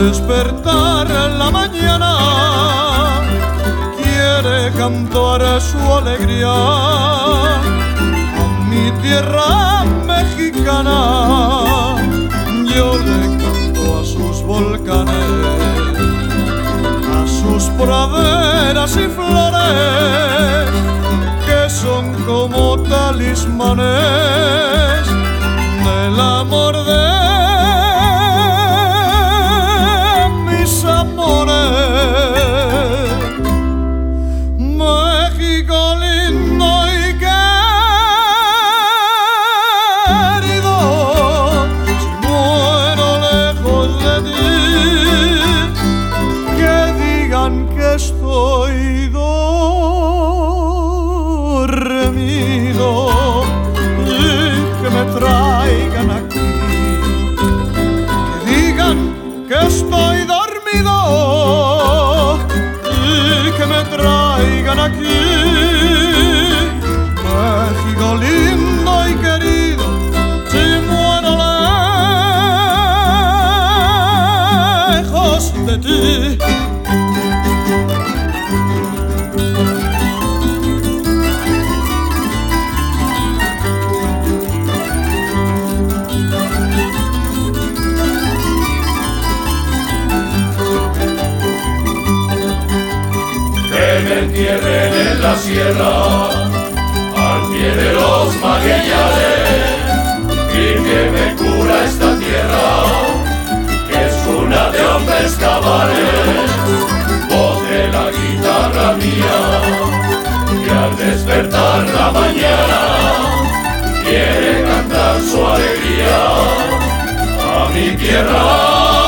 despertar en la mañana quiere cantar su alegría a mi tierra mexicana. Yo le canto a sus volcanes, a sus praderas y flores, que son como talismanes del amor de mis amores. México lindo y querido, si muero lejos de ti, que digan que estoy dormido y que me traigan aquí, que digan que estoy dormido y que me traigan aquí. México lindo y querido, si muero lejos de ti. Que me entierren en la sierra, al pie de los magueyales, y que me cura esta tierra, que es cuna de hombres cabales. Voz de la guitarra mía, que al despertar la mañana quiere cantar su alegría a mi tierra.